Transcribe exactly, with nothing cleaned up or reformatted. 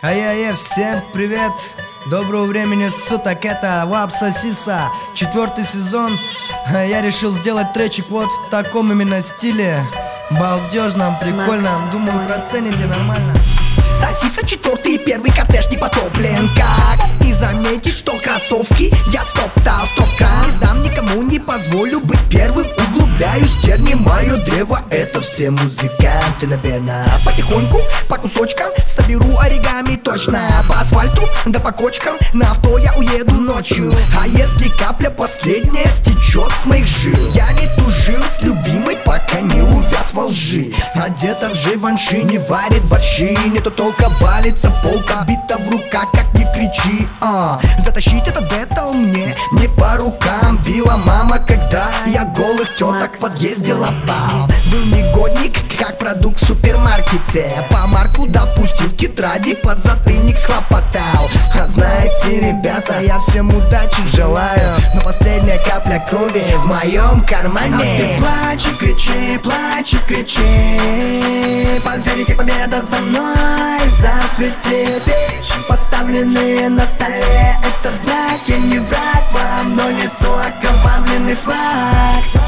Ай-яй-яй, всем привет! Доброго времени суток, это Вапса Сиса, четвертый сезон. Я решил сделать тречик вот в таком именно стиле, балдежном, прикольном. Думаю, процените нормально. Сосиса четвертый и первый кортеж не потоплен. Как не заметить, что кроссовки я стоптал, стоп-кран. Дам никому не позволю быть первым. Углубляюсь в терни, мое древо — это все музыканты, наверное. Потихоньку, по кусочкам соберу оригами точно. По асфальту, да по кочкам, на авто я уеду ночью. А если капля последняя стечет с моих жил, я не тужил с любимой, пока не увяз во лжи. Одета в живанши, не варит борщи, нету толка, валится полка, бита в руках, как не кричи. а. Затащить этот бэтл мне не по рукам. Била мама, когда я голых теток в подъезде лопал. Был негодник, как продукт в супермаркете. По марку допустил в тетради, подзатыльник схлопотал. А знаете, ребята, я всем удачи желаю, но последняя капля крови в моем кармане. А ты плачь и кричи, плачь и кричи, поверите, победа за мной засветит. Свечи, поставленные на столе, это знак, я не враг вам, но несу окровавленный флаг.